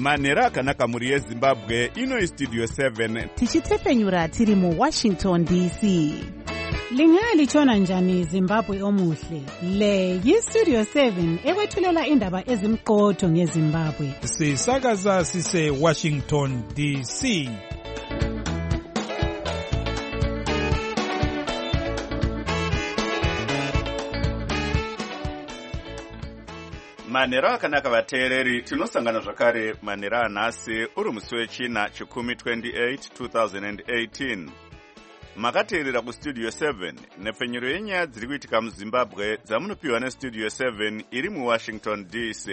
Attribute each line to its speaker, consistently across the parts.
Speaker 1: manhero akanaka muri yezimbabwe. Ino Studio 7
Speaker 2: tichitepfenyura tiri mu Washington DC.
Speaker 3: Lingalitshona njani Zimbabwe omuhle? Le yiStudio 7 ekwethulela indaba ezimqotho ngeZimbabwe.
Speaker 4: Sisakaza sise Washington DC.
Speaker 1: manhero akanaka vateereri, tinosangana zvakare manhero anhasi uri musi wechina chikumi 28 2018. Makateerera kuStudio 7 nepfenyuro yenyaya dziri kuitika muZimbabwe dzamunopiwa neStudio 7 iri muWashington DC.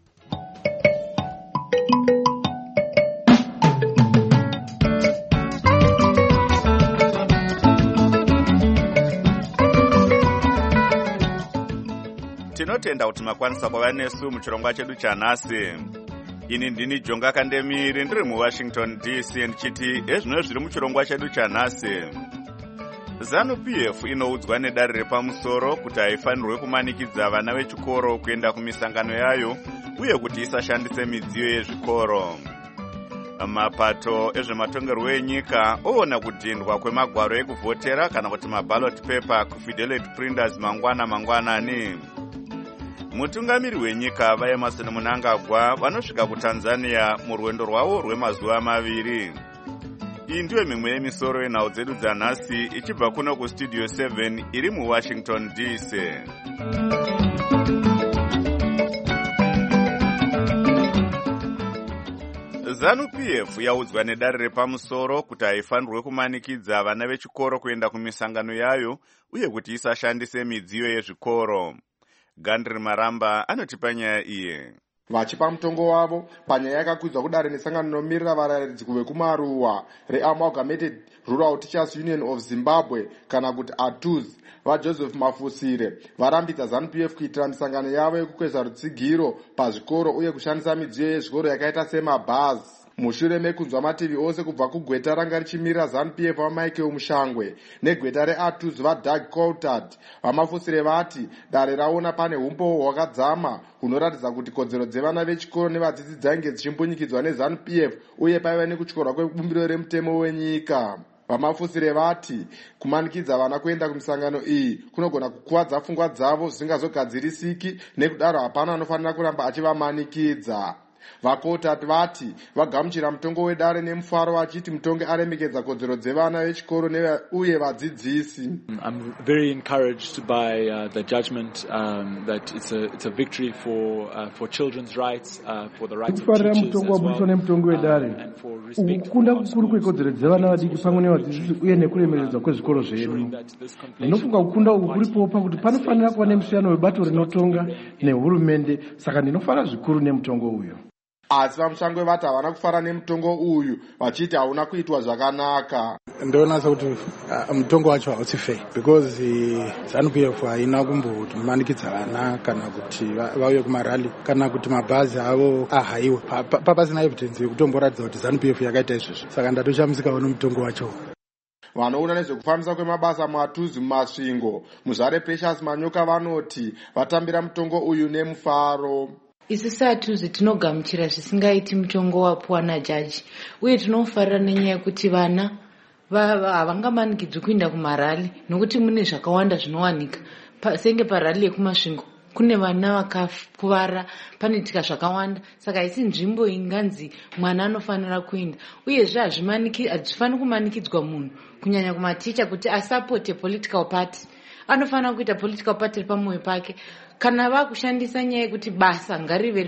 Speaker 1: Tinotenda kuti makwanisa kuva nesu muchirongwa chedu chanhasi. Ini ndini Jonga Kandemiri ndiri muWashington DC ndichiti ezvino zviri muchirongwa chedu chanhasi. ZANU-PF inoudzwa nedare repamusoro kuti haifanirwe kumanikidza vana vechikoro kuenda kumisangano yayo uye kuti isashandise midziyo yezvikoro. Mapato ezvematongerwo enyika oona kudhindwa kwemagwaro ekuvhotera kana kuti maballot paper kuFidelity Printers mangwanani. Mutungamiri wenyika vaEmmerson Mnangagwa vanosvika kuTanzania murwendo rwavo rwemazuva 2. Iyi ndiyo mimwe yemisoro yenhau dzedu dzanhasi ichibva kuno kuStudio 7 iri muWashington DC. ZANU-PF yaudzwa nedare repamusoro kuti haifanirwe kumanikidza vana vechikoro kuenda kumisangano yayo uye kuti isashandise midziyo yezvikoro. Gandri Maramba anotipa nyaya iye.
Speaker 5: Vachipa mutongo wavo panyaya yakakwidza kudare nesangano inomirira varayiridzi vekumaruwa reAmalgamated Rural Teachers Union of Zimbabwe kana kuti ATUZ vaJoseph Mafusire varambidza ZANU-PF kuitira misangano yavo yekukwezva rutsigiro pazvikoro uye kushandisa midziyo yezvikoro yakaita semabhazi. Mushure mekunzwa mativi ose kubva kugweta ranga richimirira ZANU-PF vaMichael Mushangwe negweta reATUZ vaDoug Coulthard, vaMafusire vati dare raona pane umbowo hwakadzama hunoratidza kuti kodzero dzevana vechikoro nevadzidzi dzainge dzichimbunyikidzwa neZANU-PF uye paiva nekutyorwa kwebumbiro remutemo wenyika. VaMafusire vati kumanikidza vana kuenda kumisangano iyi kunogona kukuvadza pfungwa dzavo zvisingazogadzirisiki, nekudaro hapana anofanira kuramba achivamanikidza. VaCoulthard vati vagamuchira mutongo wedare nemufaro vachiti mutongo aremekedza kodzero dzevana vechikoro uye vadzidzisi.
Speaker 6: I'm very encouraged by the judgment that it's a victory for children's rights, for the rights of teachers
Speaker 7: mutongo waburiswa nemutongo wedare ukunda kukuru kwekodzero dzevana vadiki pamwe nevadzidzisi uye nekuremeredzwa kwezvikoro zvedu. Ndinofunga kukunda uku kuripo pakuti panofanira kuva nemusiyano webato rinotonga nehurumende, saka ndinofara zvikuru nemutongo uyu.
Speaker 5: Asi vaMushangwe vati havana kufara nemutongo uyu vachiti hauna kuitwa zvakanaka.
Speaker 8: Ndonasa kuti mutongo wacho hausi fair because ZANU-PF haina kumbomanikidza vana kana kuti vauye kumarali kana kuti mabhazi avo ahaiwe papasina evidence yekutomboratidza kuti ZANU-PF yakaita izvozvo, saka ndatoshamisikawo nemutongo wacho.
Speaker 5: Vanoona nezvekufambisa kwemabasa muATUZ mumasvingo Muzvare Precious Manyoka vanoti vatambira mutongo uyu nemufaro.
Speaker 9: Isi seATUZ tinogamuchira zvisingaiti mutongo wapuwa najaji uye tinofarira nenyaya yekuti vana havangamanikidzwi kuenda kumarali nokuti mune zvakawanda zvinowanika senge parali yekumasvingo kune vana vakakuvara, panoitika zvakawanda, saka haisi nzvimbo inganzi mwana anofanira kuenda. Uyezve hazvifaniri kumanikidzwa munhu kunyanya kumaticha kuti asapote political party. Anofanira kuita political party pamwoyo pake. Kana vakushandisa nyaya yekuti basa ngarive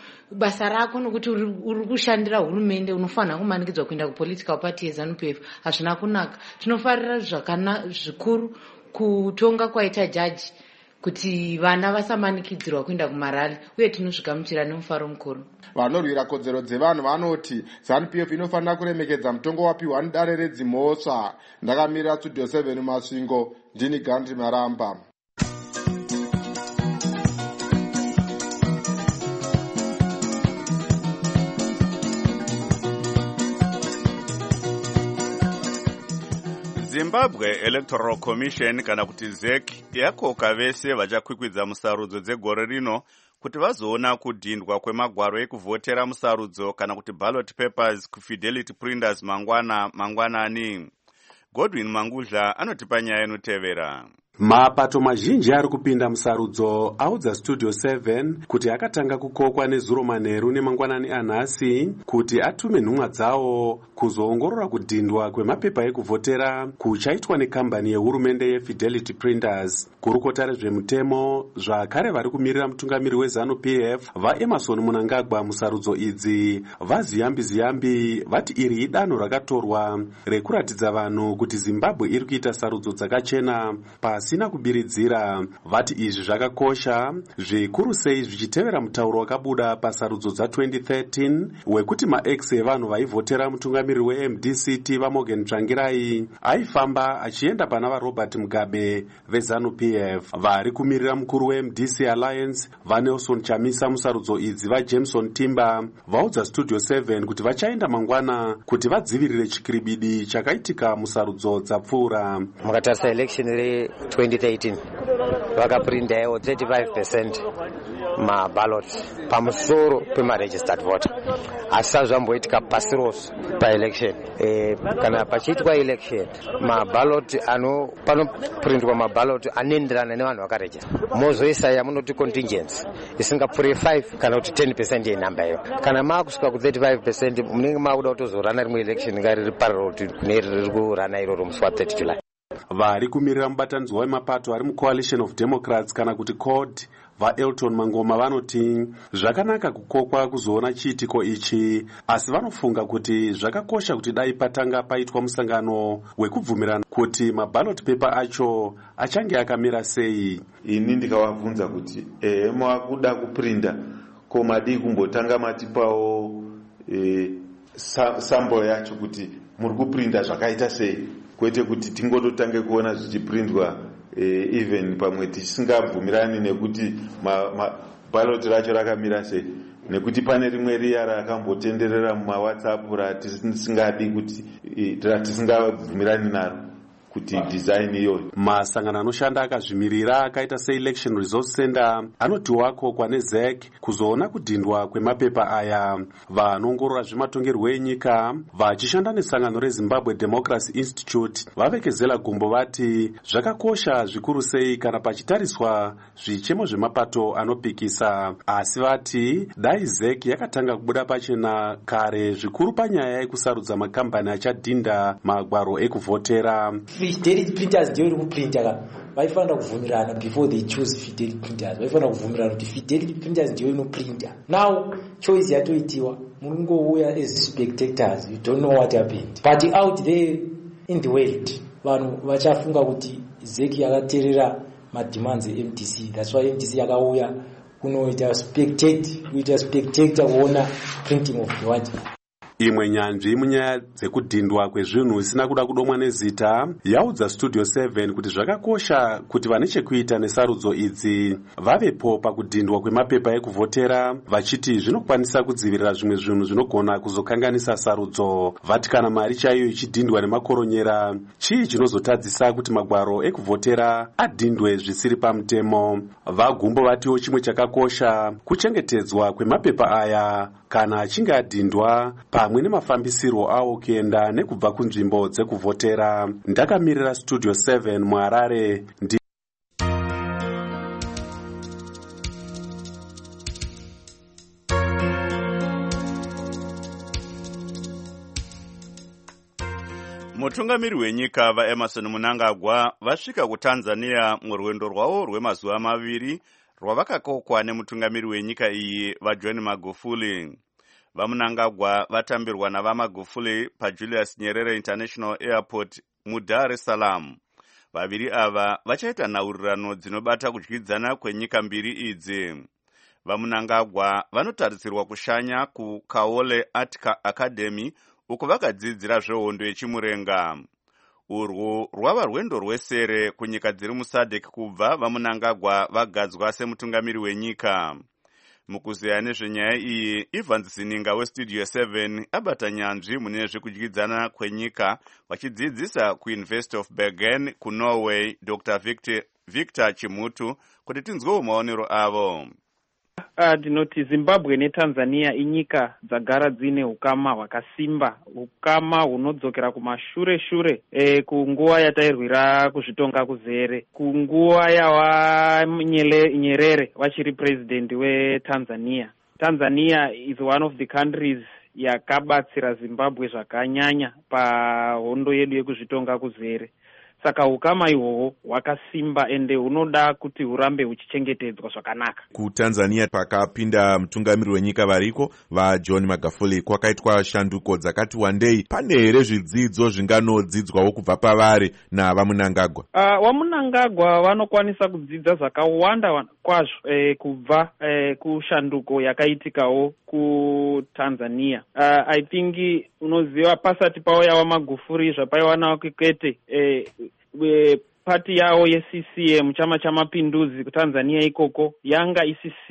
Speaker 9: basa rako nokuti uri kushandira hurumende unofanira kumanikidzwa kuenda kupolitical party yeZANU-PF, hazvina kunaka. Tinofarira zvikuru kutonga kwaita jaji kuti vana vasamanikidzirwa kuenda kumarali uye tinozvigamuchira nemufaro mukuru.
Speaker 5: Vanorwira kodzero dzevanhu vanoti ZANU-PF inofanira kuremekedza mutongo wapiwa nedare redzimhosva. Ndakamirira Studio 7 Masvingo, ndini Gandhi Maramba.
Speaker 1: Zimbabwe Electoral Commission kana kuti ZEC yakoka vese vachakwikwidza musarudzo dzegore rino kuti vazoona kudhindwa kwemagwaro ekuvhotera musarudzo kana kuti ballot papers kufidelity printers mangwanani. Godwin Mangudla anotipa nyaya inotevera.
Speaker 10: Mapato mazhinji ari kupinda musarudzo audza Studio 7 kuti akatanga kukokwa nezuro manheru nemangwanani anhasi kuti atume nhumwa dzawo kuzoongorora kudhindwa kwemapepa ekuvhotera kuchaitwa nekambani yehurumende yeFidelity Printers. Kurukota rezvemutemo zvakare vari kumirira mutungamiri weZANU-PF vaEmerson Mnangagwa musarudzo idzi vaziyambi vati iri idanho rakatorwa rekuratidza vanhu kuti Zimbabwe iri kuita sarudzo dzakachena pasina kubiridzira. Vati izvi zvakakosha zvikuru sei zvichitevera mutauro wakabuda pasarudzo dza2013 wekuti maex evanhu vaivhotera mutungamiri weMDCT vaMorgan Tsvangirai aifamba achienda pana vaRobert Mugabe veZANU-PF. Vari kumirira mukuru weMDC Alliance vaNelson Chamisa musarudzo idzi vaJameson Timber vaudza Studio 7 kuti vachaenda mangwana kuti vadzivirire chikiribidi chakaitika musarudzo dzapfuura.
Speaker 11: Mukatarisa election re2013 vakaprindawo 35% maballot pamusoro pemaregistered voter. Asi zvamboitika pasi rose paelection kana pachiitwa election maballot panoprintwa maballot anoenderana nevanhu vakarejista. Mozoisa yamunoti contingents isingapfuuri 5 kana kuti 10% yenhamba iyo. Kana maakusvika ku35% munenge maakuda kutozorana rimwe election nga riri parallel kune riri kurana iroro musi wa30 July.
Speaker 10: Vari kumirira mubatanidzwa wemapato ari muCoalition of Democrats kana kuti CORD vaElton Mangoma vanoti zvakanaka kukokwa kuzoona chiitiko ichi, asi vanofunga kuti zvakakosha kuti dai patanga paitwa musangano wekubvumirana kuti maballot paper acho achange akamira sei.
Speaker 12: Ini ndikavabvunza kuti makuda kuprinda komadi kumbotanga matipawo sample yacho kuti muri kuprinda zvakaita sei, kwete kuti tingototange kuona zvichiprindwa even pamwe tisingabvumirani nekuti ballot racho rakamira sei, nekuti pane rimwe riya rakambotenderera mumaWhatsApp ratisingadi kuti ratisingabvumirani naro kuti design iyo.
Speaker 10: Masangano anoshanda akazvimirira akaita seElection Resource Center anoti wako kwaneZEC kuzoona kudhindwa kwemapepa aya. Vanongorora zvematongerwo enyika vachishanda nesangano reZimbabwe Democracy Institute vavekezela gumbo vati zvakakosha zvikuru sei kana pachitariswa zvichemo zvemapato anopikisa, asi vati dai ZEC yakatanga kubuda pachena kare zvikuru panyaya yekusarudza makambani achadhinda magwaro ekuvhotera.
Speaker 13: Fidelity printers ndio irikuprinta vaifanira kuvhumirana before they choose Fidelity printers. Vaifanira kuvhumirana kuti Fidelity printers ndio inoprinta. Now choice yatoitiwa, munongouya as spectators, you don't know what happened. But out there in the world vanhu vachafunga kuti ZEC yakaterera mademands eMDC. That's why MDC yakauya kunoita spectator kuona printing of the what.
Speaker 10: Imwe nyanzvi munyaya dzekudhindwa kwezvinhu isina kuda kudomwa nezita yaudza Studio 7 kuti zvakakosha kuti vane chekuita nesarudzo idzi vavepo pakudhindwa kwemapepa ekuvhotera, vachiti zvinokwanisa kudzivirira zvimwe zvinhu zvinogona kuzokanganisa sarudzo. Vati kana mari chaiyo ichidhindwa nemakoronyera, chii chinozotadzisa kuti magwaro ekuvhotera adhindwe zvisiri pamutemo. Vagumbo vatiwo chimwe chakakosha kuchengetedzwa kwemapepa aya kana achinge adhindwa pamwe nemafambisiro awo kuenda nekubva kunzvimbo dzekuvhotera. Ndakamirira Studio 7 muHarare.
Speaker 1: Mutungamiri wenyika vaEmerson Mnangagwa vasvika kuTanzania murwendo rwavo rwemazuva maviri rwavakakokwa nemutungamiri wenyika iyi vaJohn Magufuli. VaMnangagwa vatambirwa navaMagufuli paJulius Nyerere International Airport muDar es Salaam. Vaviri ava vachaita nhaurirano dzinobata kudyidzana kwenyika mbiri idzi. VaMnangagwa vanotarisirwa kushanya kuKaole Art Academy uko vakadzidzira zvehondo yechimurenga. Urwu rwava rwendo rwesere kunyika dziri muSADC kubva VaMnangagwa vagadzwa semutungamiri wenyika. Mukuzeya nezvenyaya iyi, Evans Zininga weStudio 7 abata nyanzvi mune zvekudyidzana kwenyika vachidzidzisa kuUniversity of Bergen kuNorway Dr. Victor Chimutu kuti tinzwewo maonero avo.
Speaker 14: Ndinoti Zimbabwe neTanzania inyika dzagara dzine ukama hwakasimba, ukama hunodzokera kumashure kunguva yatairwira kuzvitonga kuzere, kunguva yawa Nyerere vachiri president weTanzania. Tanzania is one of the countries yakabatsira Zimbabwe zvakanyanya pahondo yedu yekuzvitonga kuzere. Saka ukama ihwohwo hwakasimba ende hunoda kuti hurambe huchichengetedzwa zvakanaka.
Speaker 15: KuTanzania pakapinda mutungamiri wenyika variko vaJohn Magufuli, kwakaitwa shanduko dzakati wandei. Pane here zvidzidzo zvinganodzidzwawo kubva pavari navaMnangagwa?
Speaker 14: VaMnangagwa vanokwanisa kudzidza zvakawanda kwazvo kubva kushanduko yakaitikawo kuTanzania. I think unoziva pasati pauya waMagufuli zvapaiva nawo Kikwete, pati yawo yeCCM chama chamapinduzi kuTanzania ikoko yanga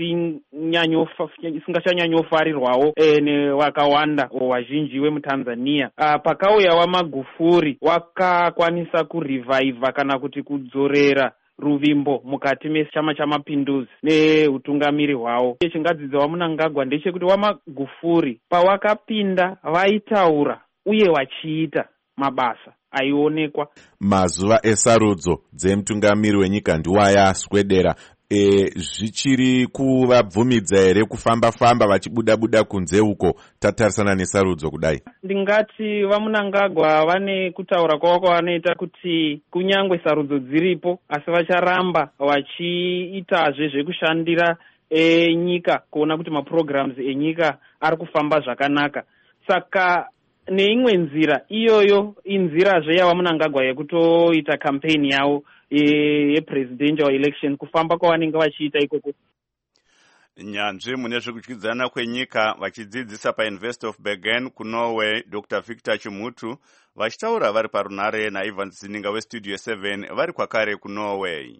Speaker 14: isingachanyanyofarirwawo nevakawanda wazhinji wemuTanzania. Pakauya waMagufuli wakakwanisa kurivhaivha kana kuti kudzorera ruvimbo mukati mechama chamapinduzi neutungamiri hwawo. Chingadzidza waMnangagwa ndechekuti waMagufuli pawakapinda vaitaura uye vachiita mabasa aionekwa.
Speaker 15: Mazuva esarudzo dzemutungamiri wenyika ndiwaya swedera. Zvichiri kuvabvumidza here kufamba vachibuda kunze uko tatarisana nesarudzo kudai?
Speaker 14: Ndingati vaMnangagwa vane kutaura kwavo kwavanoita kuti kunyangwe sarudzo dziripo asi vacharamba vachiitazve zvekushandira nyika kuona kuti maprograms enyika ari kufamba zvakanaka. Saka neimwe nzira iyoyo inzirazve yavaMnangagwa yekutoita kampeni yavo yepresidential election, kufamba kwavanenge vachiita ikoko.
Speaker 1: Nyanzvi mune zvekudyidzana kwenyika vachidzidzisa paUniversity of Bergen kuNorway, Dr. Victor Chimutu vachitaura vari parunare naIvan Zininga weStudio 7 vari kwakare kuNorway.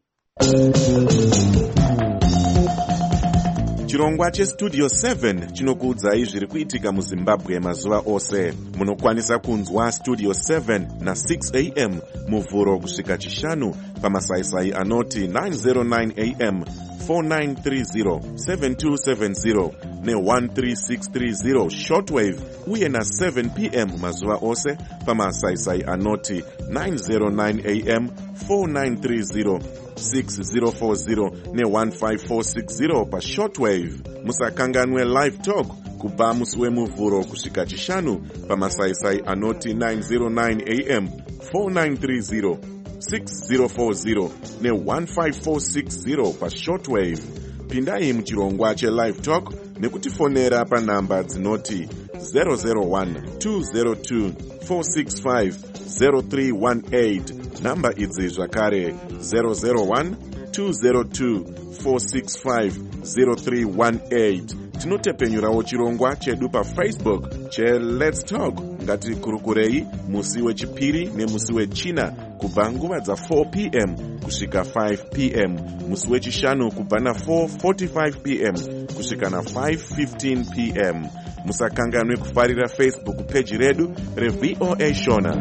Speaker 15: Chirongwa cheStudio 7 chinokuudzai zviri kuitika muZimbabwe mazuva ose. Munokwanisa kunzwa Studio 7 na6 am muvhuro kusvika chishanu pamasaisai anoti 909 am 4930 7270 ne13630 shortwave uye na7 pm mazuva ose pamasaisai anoti 909 am 4930 6040 ne15460 pashortwave. Musakanganwe live talk kubva musi wemuvhuro kusvika chishanu pamasaisai anoti 909 am 4930 6040 ne15460 pashortwave. Pindai muchirongwa chelive talk nekutifonera panhamba dzinoti 001 202 465 0318. Namba idzi zvakare 001 202 465 0318. Tinotepenyurawo chirongwa chedu paFacebook cheLet's Talk. Ngatikurukurei musi wechipiri nemusi wechina kubva nguva dza4 pm kusvika 5 pm, musi wechishanu kubva na4:45 pm kusvika na5:15 pm. Musakanganwe kufarira Facebook page redu reVOA Shona.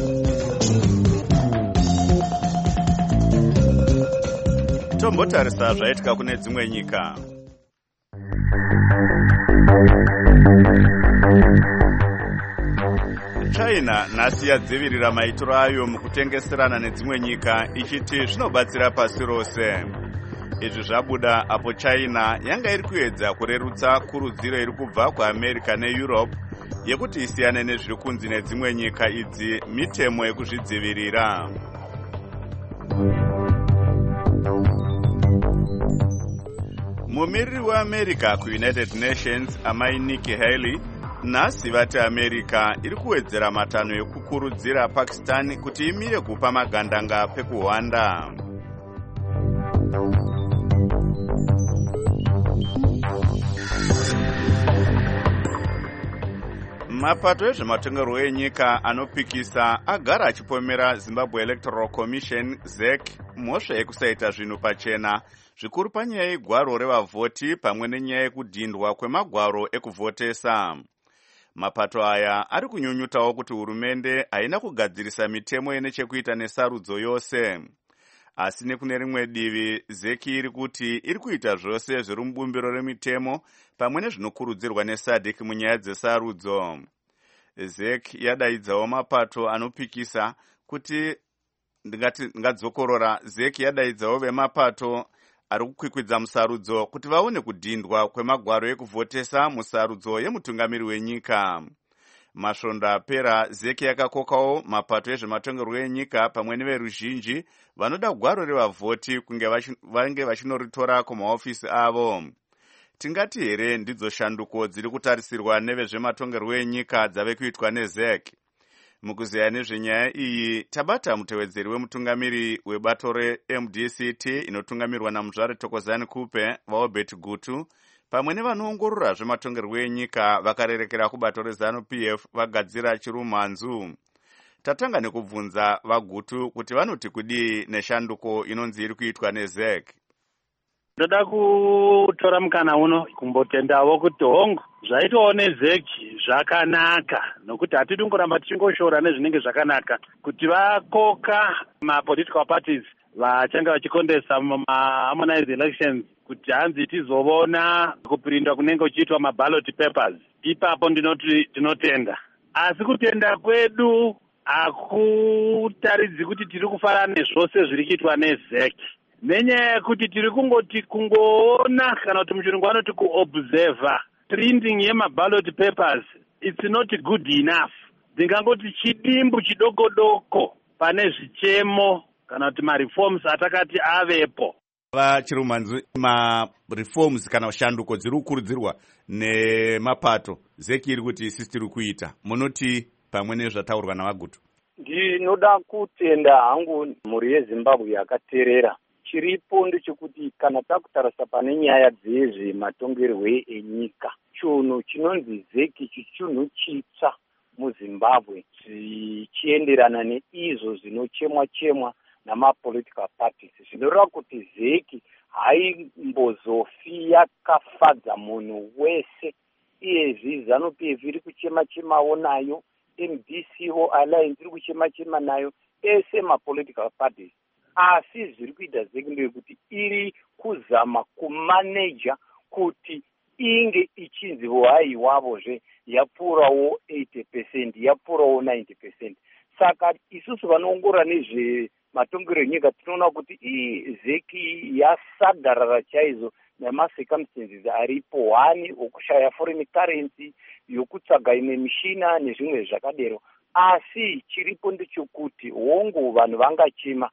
Speaker 1: Tombotarisa zvaitika kune dzimwe nyika. China nhasi yadzivirira maitiro ayo mukutengeserana nedzimwe nyika ichiti zvinobatsira pasi rose. Izvi zvabuda apo China yanga iri kuedza kurerutsa kurudziro iri kubva kuAmerica neEurope yekuti isiyane nezviri kunzi nedzimwe nyika idzi mitemo yekuzvidzivirira. Mumiriri weAmerica kuUnited Nations amai Nikki Haley nhasi vati America iri kuwedzera matanho ekukurudzira Pakistan kuti imire kupa magandanga pekuhwanda. Mapato ezvematongerwo enyika anopikisa agara achipomera Zimbabwe Electoral Commission ZEC mhosva yekusaita zvinhu pachena, zvikuru panyaya yegwaro revavhoti pamwe nenyaya yekudhindwa kwemagwaro ekuvhotesa. Mapato aya ari kunyunyutawo kuti hurumende haina kugadzirisa mitemo ine chekuita nesarudzo yose. asi nekune rimwe divi ZEC iri kuti iri kuita zvose zviri mubumbiro remitemo pamwe nezvinokurudzirwa neSADC munyaya dzesarudzo. ZEC yadaidzawo mapato anopikisa kuti ndingadzokorora. ZEC yadaidzawo vemapato ari kukwikwidza musarudzo kuti vaone kudhindwa kwemagwaro ekuvhotesa musarudzo yemutungamiri wenyika. Masvondo apera ZEC yakakokawo mapato ezvematongerwo enyika pamwe neveruzhinji vanoda gwaro revavhoti kunge vange vachinoritora kumahofisi avo. Tingati here ndidzo shanduko dziri kutarisirwa nevezvematongerwo enyika dzave kuitwa neZEC. Mukuzeya nezvenyaya iyi tabata mutevedzeri wemutungamiri webato reMDCT inotungamirwa naMuzvare Thokozani Kupe vaObert Gutu pamwe nevanoongorora zvematongerwo enyika vakarerekera kubato reZANU-PF vagadzira chirumhanzu. Tatanga nekubvunza vaGutu kuti vanoti kudii neshanduko inonzi iri kuitwa neZEC.
Speaker 16: Ndoda kutora mukana uno kumbotendawo kuti hongu zvaitawo neZEC zvakanaka, nokuti hatidi kungoramba tichingoshora nezvinenge zvakanaka kuti vakoka mapolitical parties vachange vachikondesa mumaharmonize elections kuti hanzi tizovona kupirindwa kunenge kuchiitwa maballot papers. Ipapo ndinoti tinotenda, asi kutenda kwedu hakutaridzi kuti tiri kufanana nezvose zviri kuitwa neZEC, nenyaya yekuti tiri kungoti kungoona kana kuti muchirungu vanoti kuobserva printing yemaballot papers. It's not good enough. Ndingangoti chidimbu chidoko pane zvichemo kana kuti mareforms atakati avepo.
Speaker 1: Vachirumhanzu mareforms kana shanduko dziri kukurudzirwa nemapato ZEC iri kuti isi tiri kuita, munoti pamwe nezvataurwa navaGutu?
Speaker 17: Ndinoda kutenda hangu mhuri yeZimbabwe yakaterera. Chiripo ndechekuti kana takutarisa pane nyaya dzezvematongerwo enyika, chinhu chinonzi ZEC chinhu chitsva muZimbabwe zvichienderana neizvo zvinochemwa namapolitical parties. Zvinoreva kuti ZEC haimbozofi yakafadza munhu wese. Iyezvi ZANU-PF iri kuchemawo nayo, MDCO Alliance iri kuchema nayo, ese mapolitical parties. Asi zviri kuita ZEC ndeyekuti iri kuzama kumaneja kuti inge ichinzi hai wavozve yapfuurawo 80%, yapfuurawo 90%. Saka isusu vanoongorora nezvematongero enyika tinoona kuti ZEC yasagarara chaizvo nemacircumstances aripo, hani okushaya foreign currency, yokutsvaga imwe mishina nezvimwe zvakadero. Asi chiripo ndechekuti hongu vanhu vangachema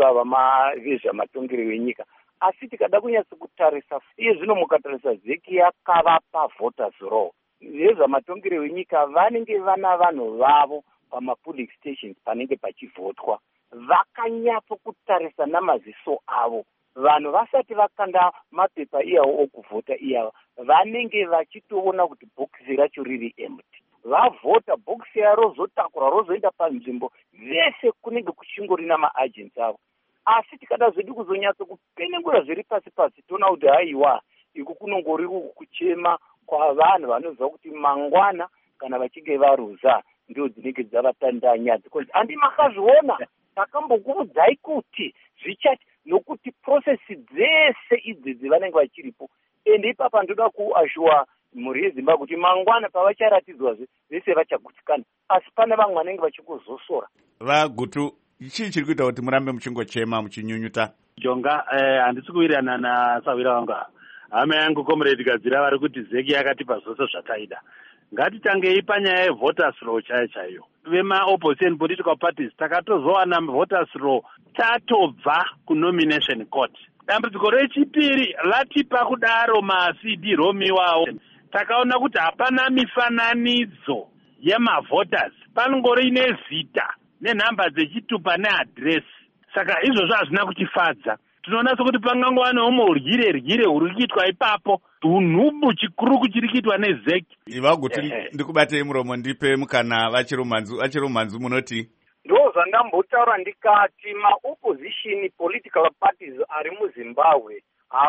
Speaker 17: ivava vezvamatongero enyika, asi tikada kunyatsa kutarisa iye zvino mukatarisa ZEC yakavapa voters roll. Vezvamatongero enyika vanenge vana vanhu vavo pamapolic stations panenge pachivhotwa, vakanyatsa kutarisa namaziso avo. Vanhu vasati vakanda mapepa iyawo okuvhota iyawa, vanenge vachitoona kuti bhokisi racho riri empty. Vavhota bhokisi rozotakura rozoenda panzvimbo, vese kunenge kuchingorina maagents avo. Asi tikada zvedu kuzonyatsa kupenengura zviri pasi toona kuti haiwa iku kunongori kuchema kwa vanhu vanoziva kuti mangwana kana vachinge varuza ndio dzinenge dzavatandanya. Handi makazviona, takambokuudzai kuti zvichati nokuti prosesi dzese idzi vanenge vachiripo. Ende ipapa ndoda kuashua mhuri yeZimbabwe kuti mangwana pavacharatidzwazve vese vachagutsikana, asi pane vamwe vanenge vachikuzosora.
Speaker 1: VaGutu, chii chiri kuita kuti murambe muchingochema muchinyunyuta?
Speaker 16: Jonga, handisi kuwirirana nasawira wangu. Hama yangu comrade Gadzira vari kuti ZEC yakatipa zvose zvataida. Ngatitangei panyaya yevoters roll chaiyo. Vema-opposition political parties takatozowana voters roll tatobva kunomination court. Dambudziko rechipiri latipa kudaro ma-CD romiwawo. Takaona kuti hapana mifananidzo yemavoters, panongori nezita nenhamba dzechitupa neadresi. Saka izvozvo hazvina kutifadza. Tinoona sokuti pangangova neumwe uryire huri kuitwa ipapo, tunhubu chikuru kuchiri kuitwa neZEC.
Speaker 1: VaGutu, ndikubatei muromo ndipe mukana vachirumhanzu munoti?
Speaker 17: Ndozvandambotaura ndikati ma-opposition political parties ari muZimbabwe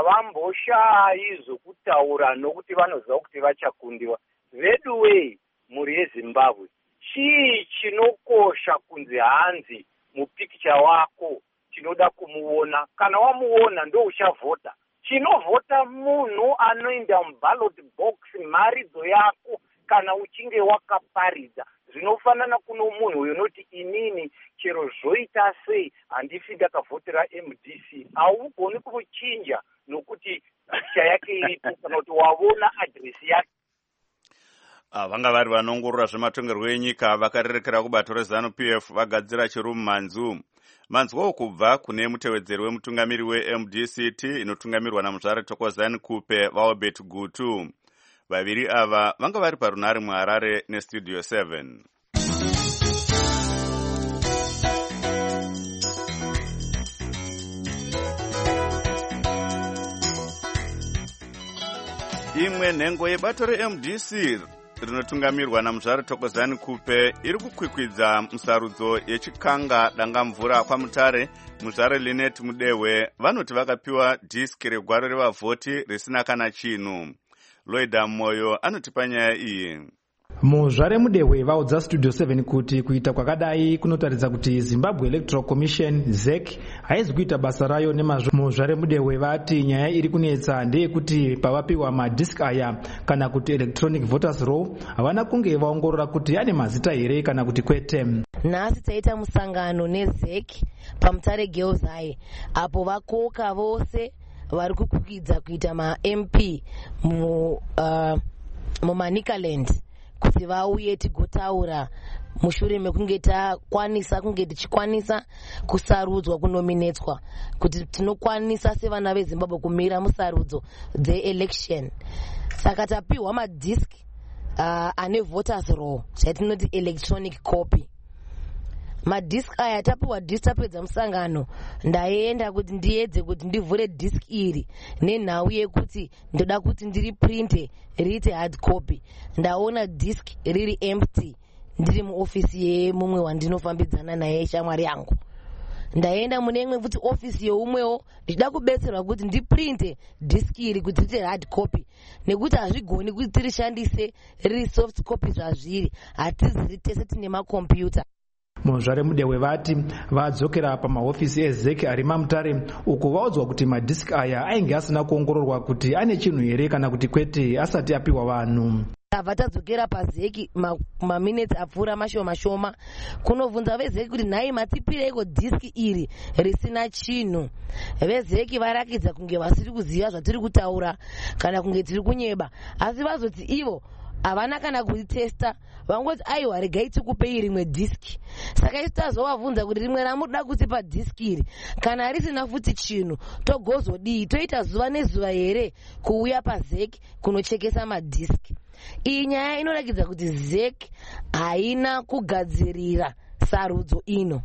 Speaker 17: havamboshayi zvokutaura nokuti vanoziva kuti vachakundiwa. Vedu wei mhuri yeZimbabwe, chii chinokosha kunzi hanzi mupikicha wako tinoda kumuona. Kana wamuona ndo uchavhota. Chinovhota munhu anoenda muballot box maridzo yako kana uchinge wakaparidza. Zvinofanana kuno munhu unoti inini chero zvoita sei handisi ndakavhotera MDC. Haugoni kuchinja nokuti picha yake iripo kana kuti wavona adresi yake.
Speaker 1: Vanga vari vanongorora zvematongerwo enyika vakarerekera kubato reZANU-PF vagadzira chirumhanzu. Manzwa kubva kune mutevedzeri wemutungamiri weMDCT inotungamirwa naMuzvare Thokozani Kupe vaObert Gutu. Vaviri ava vanga vari parunare muHarare neStudio 7. Imwe nhengo yebato reMDC rinotungamirwa naMuzvare Thokozani Kupe iri kukwikwidza musarudzo yechikanga dangamvura kwaMutare. Muzvare Linet Mudewe vanoti vakapiwa dhiski regwaro revavhoti risina kana chinhu. Loida Moyo anotipa nyaya iyi.
Speaker 18: Muzvare Mudewe vaudza Studio 7 kuti kuita kwakadai kunotaridza kuti Zimbabwe Electoral Commission ZEC haizi kuita basa rayo nemazvo. Muzvare Mudewe vati nyaya iri kunetsa ndeyekuti pavapiwa madhiski aya kana kuti electronic voters roll havana kunge vaongorora kuti ane mazita here kana kuti kwete.
Speaker 19: Nhasi taita musangano neZEC paMutare Girls High apo vakoka vose vari kukwikidza kuita ma-MP muManicaland kuti vauye tigotaura mushure mekunge takwanisa kunge tichikwanisa kusarudzwa kunominetswa kuti tinokwanisa sevana veZimbabwe kumira musarudzo dzeelection. Saka tapiwa madhiski ane voters roll zvatinoti electronic copy. Madhiski aya tapiwa dhiski tapedza musangano ndaenda kuti ndiedze kuti ndivhure dhiski iri nenhau yekuti ndoda kuti ndiri printe riite hard copy. Ndaona dhiski riri empty ndiri muofisi yemumwe wandinofambidzana naye shamwari yangu. Ndaenda mune imwe futi ofisi yeumwewo ndichida kubetserwa kuti ndiprinte dhiski iri kuti riite hard copy nekuti hazvigoni kuti tirishandise riri soft copy zvazviri, hatiziri tese tine makombiyuta.
Speaker 18: Muzvare Mudewe vati vadzokera pamahofisi eZEC ari maMutare uko vaudzwa kuti madhiski aya ainge asina kuongororwa kuti ane chinhu here kana kuti kwete asati apiwa vanhu.
Speaker 19: Tabva tadzokera paZEC maminitsi apfuura mashoma kunovhunza veZEC kuti nhai matipireiko dhiski iri risina chinhu. VeZEC varakidza kunge vasiri kuziva zvatiri kutaura kana kunge tiri kunyeba, asi vazoti ivo havana kana kuritesta, vangoti aiwa regai tikupei rimwe dhiski. Saka isu tazovabvunza kuti rimwe ramuda kutipa dhiski iri kana risina futi chinhu togozodii, toita zuva nezuva here kuuya paZEC kunochekesa madhiski. Iyi nyaya inorakidza kuti ZEC haina kugadzirira sarudzo ino.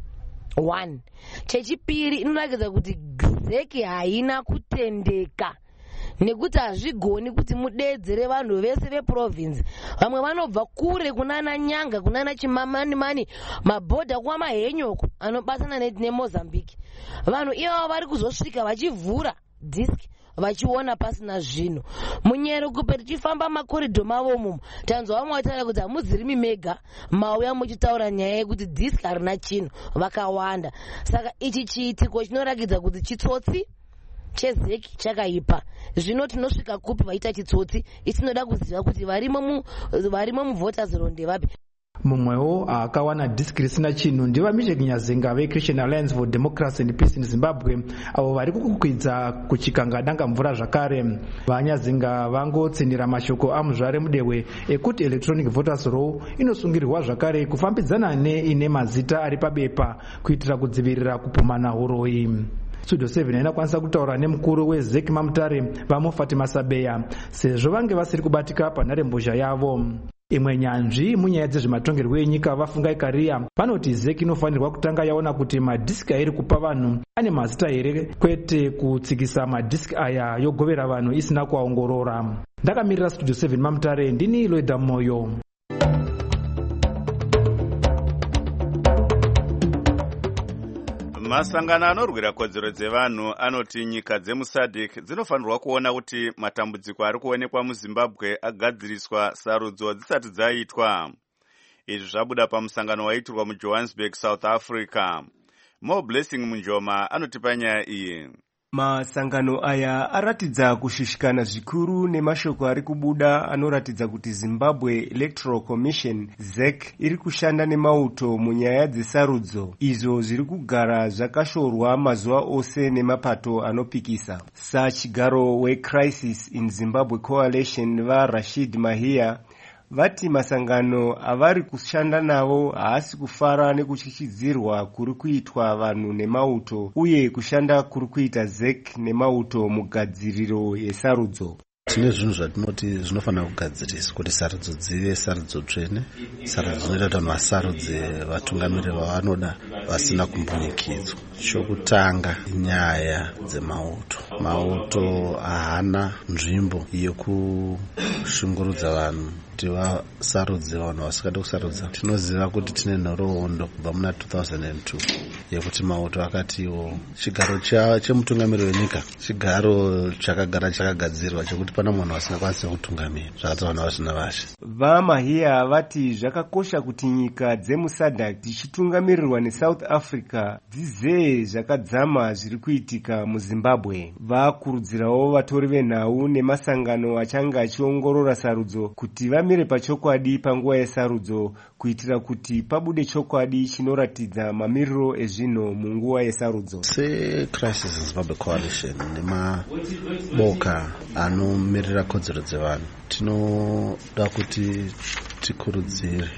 Speaker 19: 1. Chechipiri inorakidza kuti ZEC haina kutendeka nekuti hazvigoni kuti mudedzere vanhu vese veprovince. Vamwe vanobva kure kunana Nyanga, kunana Chimamanimani, mabhodha kwamahenyoko anobatana neMozambique. Vanhu ivavo vari kuzosvika vachivhura dhiski vachiona pasina zvinhu. Munyero kupe tichifamba makoridho mavo mumo tanzwa vamwe vataura kuti hamuziri mimega mauya muchitaura nyaya yekuti dhiski harina chinhu vakawanda. Saka ichi chiitiko chinorakidza kuti chitsotsi cheZEC chakaipa. Zvino tinosvika kupi vaita chitsotsi? Itinoda kuziva kuti varimo muvoters roll ndevapi.
Speaker 18: Mumwewo akawana dhiski risina chinhu ndiva Meshek Nyazenga veChristian Alliance for Democracy and Peace in Zimbabwe avo vari kukwidza kuchikanga dangamvura zvakare. VaNyazenga vangotsinira mashoko aMuzvare Mudewe ekuti electronic voters roll inosungirirwa zvakare kufambidzana neine mazita ari pabepa kuitira kudzivirira kupumana uroyi. Studio 7 inakwanisa kutaura nemukuru weZEC maMutare vaMofatima Sabeya sezvo vange vasiri kubatika panharembozha yavo. Imwe nyanzvi munyaya dzezvematongerwo enyika vafungai Kariya vanoti ZEC inofanirwa kutanga yaona kuti madhiski airi kupa vanhu ane mazita here kwete kutsikisa madhiski aya yogovera vanhu isina kuaongorora. Ndakamirira Studio 7 maMutare ndini Loida Moyo.
Speaker 1: Masangano anorwira kodzero dzevanhu anoti nyika dzemuSADC dzinofanirwa kuona kuti matambudziko ari kuonekwa muZimbabwe agadziriswa sarudzo dzisati dzaitwa. Izvi zvabuda pamusangano waitirwa muJohannesburg, South Africa. More Blessing Munjoma anotipa nyaya iyi.
Speaker 20: Masangano aya aratidza kushishikana zvikuru nemashoko ari kubuda anoratidza kuti Zimbabwe Electoral Commission ZEC iri kushanda nemauto munyaya dzesarudzo izvo zviri kugara zvakashorwa mazuva ose nemapato anopikisa. Sachigaro weCrisis in Zimbabwe Coalition vaRashid Mahia vati masangano avari kushanda navo haasi kufara nekuchichidzirwa kuri kuitwa vanhu nemauto uye kushanda kuri kuita ZEC nemauto mugadziriro yesarudzo.
Speaker 21: Tine zvinhu zvatinoti zvinofanira kugadziriswa kuti sarudzo dzive sarudzo tsvene, sarudzo dzinoita kuti vanhu vasarudze vatungamiriri vavanoda vasina kumbunikidzwa. Chokutanga nyaya dzemauto. Mauto haana nzvimbo yekushungurudza vanhu kuti vasarudze vanhu vasikada kusarudza. Tinoziva kuti tine nhoroondo kubva muna 2002 yekuti mauto akatiwo chigaro chemutungamiriri wenyika chigaro chakagara chakagadzirwa chekuti pana munhu asingakwanisi kutungamira zvakati vanhu vasina vashe.
Speaker 20: VaMahia vati zvakakosha kuti nyika dzemuSADC dzichitungamirirwa neSouth Africa dzizive zvakadzama zviri kuitika muZimbabwe. Vakurudzirawo vatori venhau nemasangano achanga achiongorora sarudzo kuti vamire pachokwadi panguva yesarudzo kuitira kuti pabude chokwadi chinoratidza mamiriro ezvinhu munguva yesarudzo.
Speaker 21: SeCrisis in Zimbabwe Coalition nemaboka anomirira kodzero dzevanhu tinoda kuti tikurudzire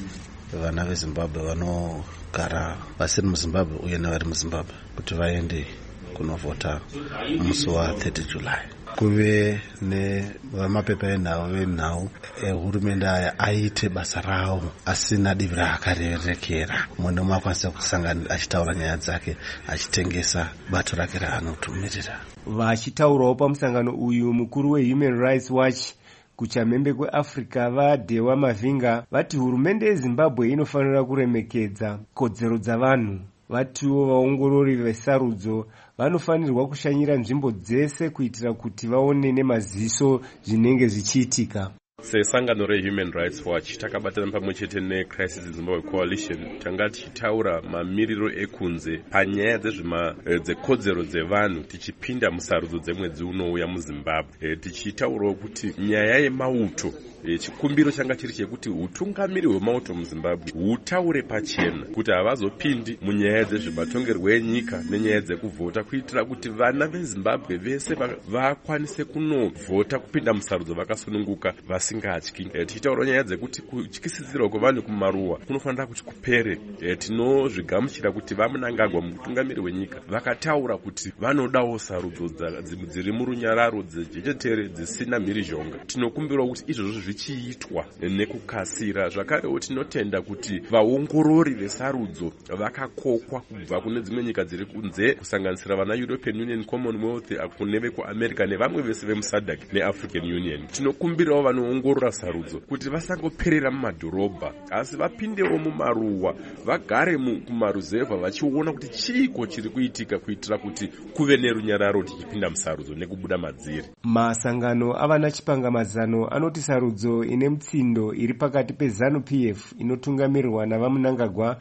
Speaker 21: vana veZimbabwe vanogara vasiri muZimbabwe uye nevari muZimbabwe kuti vaende kunovhota musi wa30 July. Kuve nevamapepa venhau ehurumende aya aite basa rawo asina divi raakarerekera. Mune makwanisa kusangana achitaura nyaya dzake achitengesa bato rake raanotumirira.
Speaker 20: Vachitaurawo pamusangano uyu mukuru weHuman Rights Watch kuchamhembe kweAfrica vaDewa Mavinga vati hurumende yeZimbabwe inofanira kuremekedza kodzero dzavanhu. Vatiwo vaongorori vesarudzo vanofanirwa kushanyira nzvimbo dzese kuitira kuti vaone nemaziso zvinenge zvichiitika.
Speaker 22: Sesangano reHuman Rights Watch takabatana pamwe chete neCrisis in Zimbabwe Coalition tanga tichitaura mamiriro ekunze panyaya dzekodzero dzevanhu tichipinda musarudzo dzemwedzi unouya muZimbabwe. Tichitaurawo kuti nyaya yemauto chikumbiro changa chiri chekuti utungamiri hwemauto muZimbabwe hutaure pachena kuti havazopindi munyaya dzezvematongerwo enyika nenyaya dzekuvhota kuitira kuti vana veZimbabwe vese vakwanise kunovhota kupinda musarudzo vakasununguka vasingatyi. Tichitaura nyaya dzekuti kutyisidzirwa kwevanhu kumaruwa kunofanira kuti kupere. Tinozvigamuchira kuti vaMnangagwa mutungamiri wenyika vakataura kuti vanodawo sarudzo dziri murunyararo dzechechetere dzisina mhirizhonga. Tinokumbirawo kuti izvozvo zvichiitwa nekukasira. Zvakarewo tinotenda kuti vaongorori vesarudzo vakakokwa kubva kune dzimwe nyika dziri kunze kusanganisira vana European Union, Commonwealth, kune vekuAmerica nevamwe vese vemuSADC neAfrican Union. Tinokumbirawo vanoongorora sarudzo kuti vasangoperera mumadhorobha asi vapindewo mumaruwa, vagare kumaruzevha vachiona kuti chiiko chiri kuitika kuitira kuti kuve nerunyararo tichipinda musarudzo nekubuda madziri.
Speaker 20: Masangano avana chipangamazano anoti sarudzo ine mutsindo iri pakati peZANU-PF inotungamirirwa navaMnangagwa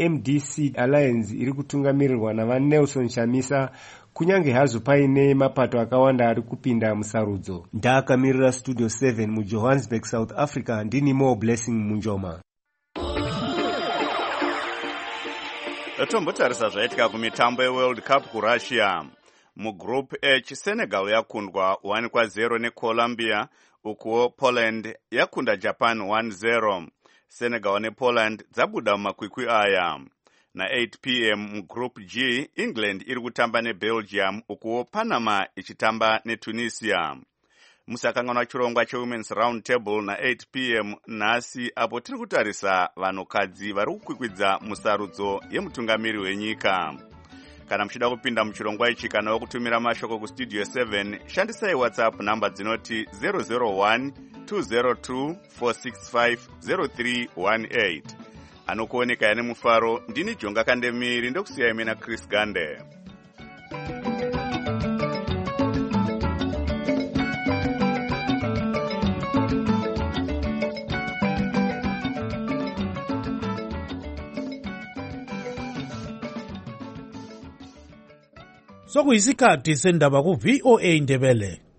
Speaker 20: neMDC Alliance iri kutungamirirwa navaNelson Chamisa kunyange hazvo paine mapato akawanda ari kupinda musarudzo. Ndakamirira Studio 7 muJohannesburg, South Africa, ndini More Blessing Munjoma.
Speaker 1: Tombotarisa zvaitika kumitambo yeWorld Cup kuRussia. Mugroup H, Senegal yakundwa 1-0 neColombia, ukuwo Poland yakunda Japan 1-0. Senegal nePoland dzabuda mumakwikwi aya. Na 8 p.m. mugroup G, England iri kutamba neBelgium, ukuwo Panama ichitamba neTunisia. Musakanganwa chirongwa cheWomen's Round Table na 8 p.m. nhasi apo tiri kutarisa vanhukadzi vari kukwikwidza musarudzo yemutungamiri wenyika. Kana muchida kupinda muchirongwa ichi kana kutumira mashoko kustudio 7, shandisai WhatsApp namba dzinoti 001 202 465 0318. Anokuoneka yane mufaro, ndini Jonga Kandemiri, ndokusiyai mina Chris Gande.
Speaker 4: sokuyisikhathi sendaba ku VOA Ndebele.